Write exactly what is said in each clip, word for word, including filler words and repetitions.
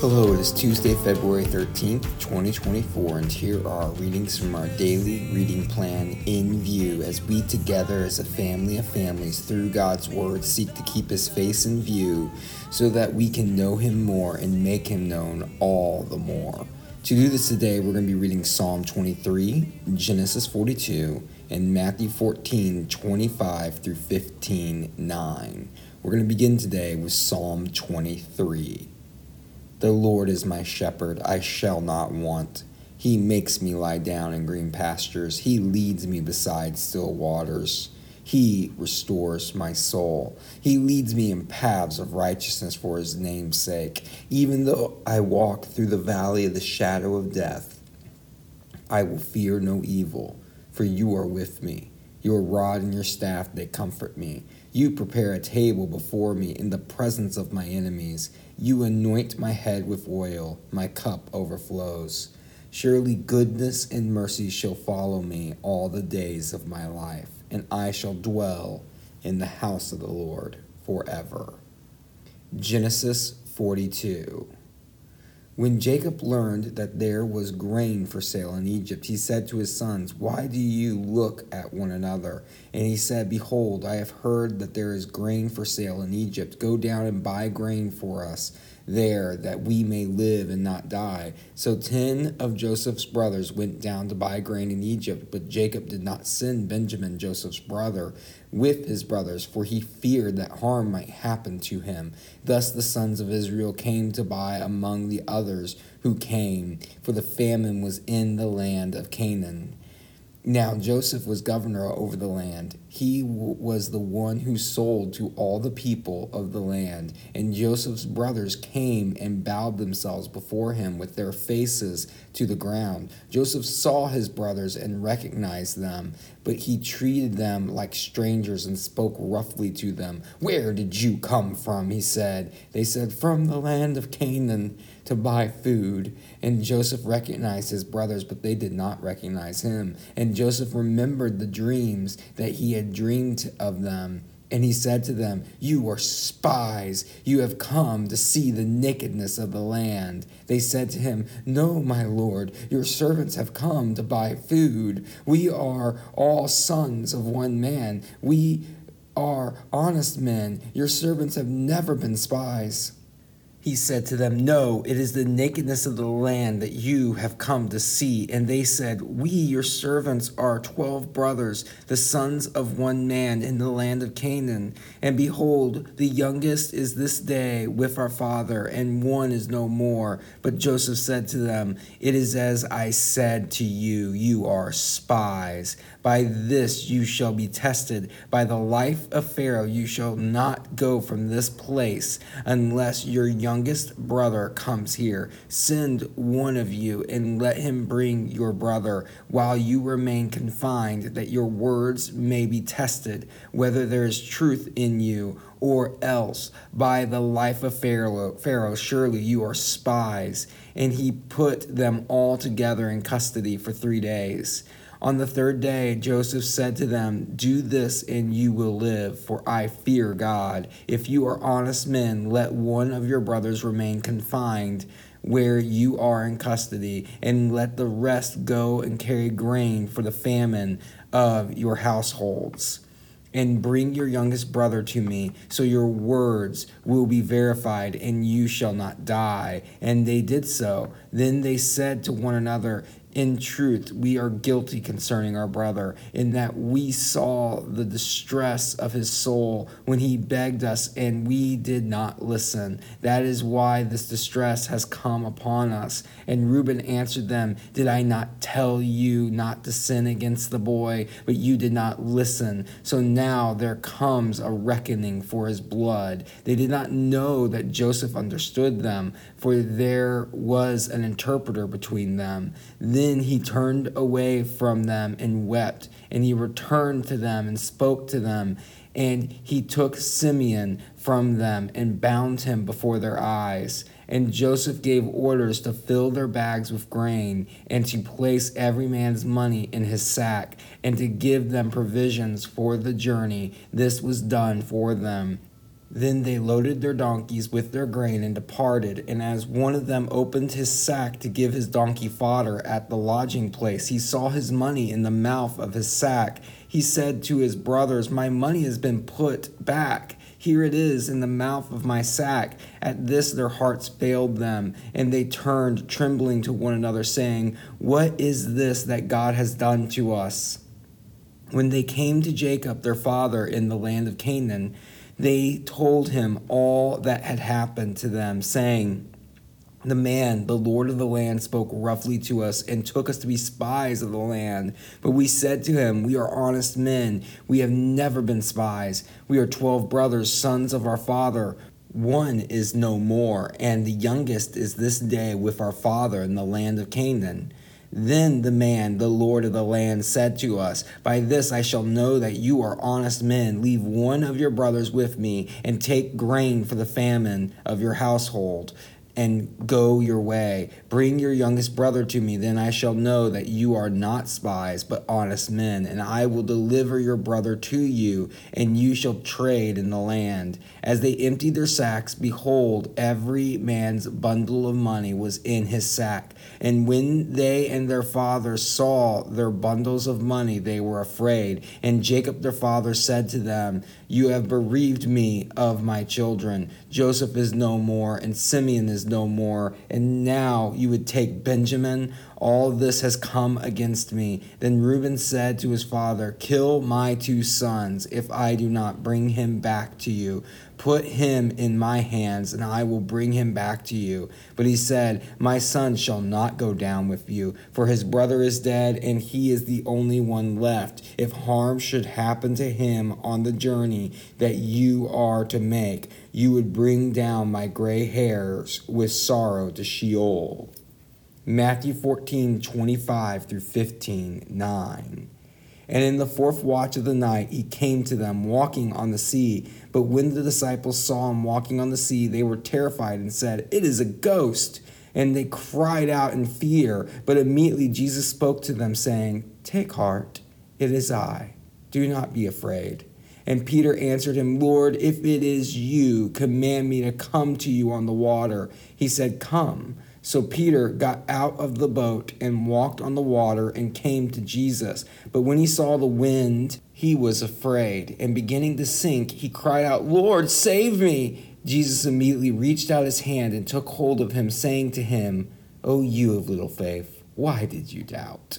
Hello, it is Tuesday, February thirteenth, twenty twenty-four, and here are readings from our daily reading plan in view as we together as a family of families through God's Word seek to keep His face in view so that we can know Him more and make Him known all the more. To do this today, we're going to be reading Psalm twenty-three, Genesis forty-two, and Matthew fourteen, twenty-five through fifteen, nine. We're going to begin today with Psalm twenty-three. The Lord is my shepherd, I shall not want. He makes me lie down in green pastures. He leads me beside still waters. He restores my soul. He leads me in paths of righteousness for His name's sake. Even though I walk through the valley of the shadow of death, I will fear no evil, for You are with me. Your rod and your staff, they comfort me. You prepare a table before me in the presence of my enemies. You anoint my head with oil. My cup overflows. Surely goodness and mercy shall follow me all the days of my life, and I shall dwell in the house of the Lord forever. Genesis forty-two. When Jacob learned that there was grain for sale in Egypt, he said to his sons, "Why do you look at one another?" And he said, "Behold, I have heard that there is grain for sale in Egypt. Go down and buy grain for us there, that we may live and not die." So ten of Joseph's brothers went down to buy grain in Egypt, but Jacob did not send Benjamin, Joseph's brother, with his brothers, for he feared that harm might happen to him. Thus the sons of Israel came to buy among the others who came, for the famine was in the land of Canaan. Now Joseph was governor over the land. He w- was the one who sold to all the people of the land. And Joseph's brothers came and bowed themselves before him with their faces to the ground. Joseph saw his brothers and recognized them, but he treated them like strangers and spoke roughly to them. "Where did you come from?" he said. They said, "From the land of Canaan, to buy food." And Joseph recognized his brothers, but they did not recognize him. And Joseph remembered the dreams that he had dreamed of them. And he said to them, "You are spies. You have come to see the nakedness of the land." They said to him, "No, my lord, your servants have come to buy food. We are all sons of one man. We are honest men. Your servants have never been spies." He said to them, "No, it is the nakedness of the land that you have come to see." And they said, "We, your servants, are twelve brothers, the sons of one man in the land of Canaan. And behold, the youngest is this day with our father, and one is no more." But Joseph said to them, "It is as I said to you, you are spies. By this you shall be tested. By the life of Pharaoh you shall not go from this place unless your youngest brother comes here. Send one of you and let him bring your brother while you remain confined, that your words may be tested, whether there is truth in you, or else by the life of Pharaoh, Pharaoh, surely you are spies." And he put them all together in custody for three days. On the third day, Joseph said to them, "Do this and you will live, for I fear God. If you are honest men, let one of your brothers remain confined where you are in custody, and let the rest go and carry grain for the famine of your households. And bring your youngest brother to me, so your words will be verified, and you shall not die." And they did so. Then they said to one another, "In truth, we are guilty concerning our brother, in that we saw the distress of his soul when he begged us, and we did not listen. That is why this distress has come upon us." And Reuben answered them, "Did I not tell you not to sin against the boy? But you did not listen. So now there comes a reckoning for his blood." They did not know that Joseph understood them, for there was an interpreter between them. Then he turned away from them and wept, and he returned to them and spoke to them. And he took Simeon from them and bound him before their eyes. And Joseph gave orders to fill their bags with grain, and to place every man's money in his sack, and to give them provisions for the journey. This was done for them. Then they loaded their donkeys with their grain and departed. And as one of them opened his sack to give his donkey fodder at the lodging place, he saw his money in the mouth of his sack. He said to his brothers, "My money has been put back. Here it is in the mouth of my sack." At this their hearts failed them, and they turned trembling to one another, saying, "What is this that God has done to us?" When they came to Jacob their father in the land of Canaan, they told him all that had happened to them, saying, "The man, the Lord of the land, spoke roughly to us and took us to be spies of the land. But we said to him, 'We are honest men. We have never been spies. We are twelve brothers, sons of our father. One is no more, and the youngest is this day with our father in the land of Canaan.' Then the man, the Lord of the land, said to us, 'By this I shall know that you are honest men. Leave one of your brothers with me, and take grain for the famine of your household, and go your way. Bring your youngest brother to me, then I shall know that you are not spies, but honest men, and I will deliver your brother to you, and you shall trade in the land.' As they emptied their sacks, behold, every man's bundle of money was in his sack. And when they and their father saw their bundles of money, they were afraid. And Jacob their father said to them, 'You have bereaved me of my children. Joseph is no more, and Simeon is no more, and now you would take Benjamin. All this has come against me.' Then Reuben said to his father, 'Kill my two sons, if I do not bring him back to you. Put him in my hands, and I will bring him back to you.' But he said, 'My son shall not go down with you, for his brother is dead, and he is the only one left. If harm should happen to him on the journey that you are to make, you would bring down my gray hairs with sorrow to Sheol.'" Matthew fourteen, twenty-five through fifteen, nine. "And in the fourth watch of the night he came to them walking on the sea. But when the disciples saw him walking on the sea, they were terrified and said, 'It is a ghost.' And they cried out in fear. But immediately Jesus spoke to them, saying, 'Take heart, it is I. Do not be afraid.' And Peter answered him, 'Lord, if it is you, command me to come to you on the water.' He said, 'Come.' So Peter got out of the boat and walked on the water and came to Jesus. But when he saw the wind, he was afraid, and beginning to sink, he cried out, 'Lord, save me!' Jesus immediately reached out his hand and took hold of him, saying to him, 'O you of little faith, why did you doubt?'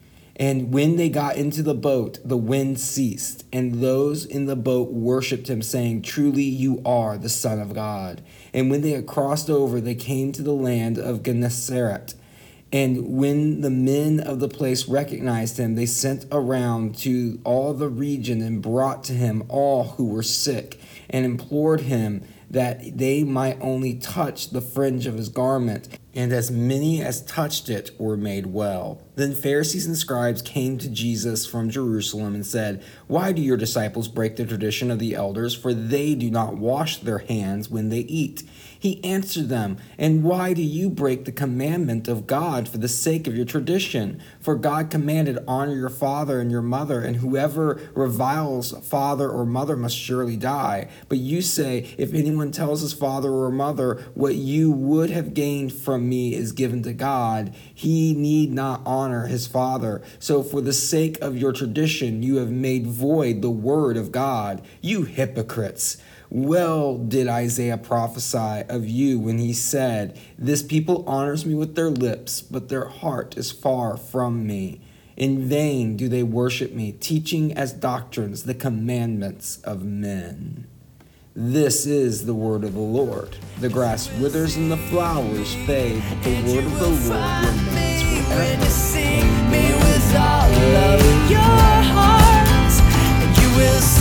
And when they got into the boat, the wind ceased, and those in the boat worshipped him, saying, 'Truly you are the Son of God.' And when they had crossed over, they came to the land of Gennesaret. And when the men of the place recognized him, they sent around to all the region and brought to him all who were sick, and implored him that they might only touch the fringe of his garment. And as many as touched it were made well. Then Pharisees and scribes came to Jesus from Jerusalem and said, 'Why do your disciples break the tradition of the elders? For they do not wash their hands when they eat.' He answered them, 'And why do you break the commandment of God for the sake of your tradition? For God commanded, honor your father and your mother, and whoever reviles father or mother must surely die. But you say, if anyone tells his father or mother, what you would have gained from me is given to God, he need not honor his father. So for the sake of your tradition, you have made void the word of God. You hypocrites! Well did Isaiah prophesy of you when he said, "This people honors me with their lips, but their heart is far from me. In vain do they worship me, teaching as doctrines the commandments of men." This is the word of the Lord. The grass withers and the flowers fade, but the word of the Lord remains forever. Amen.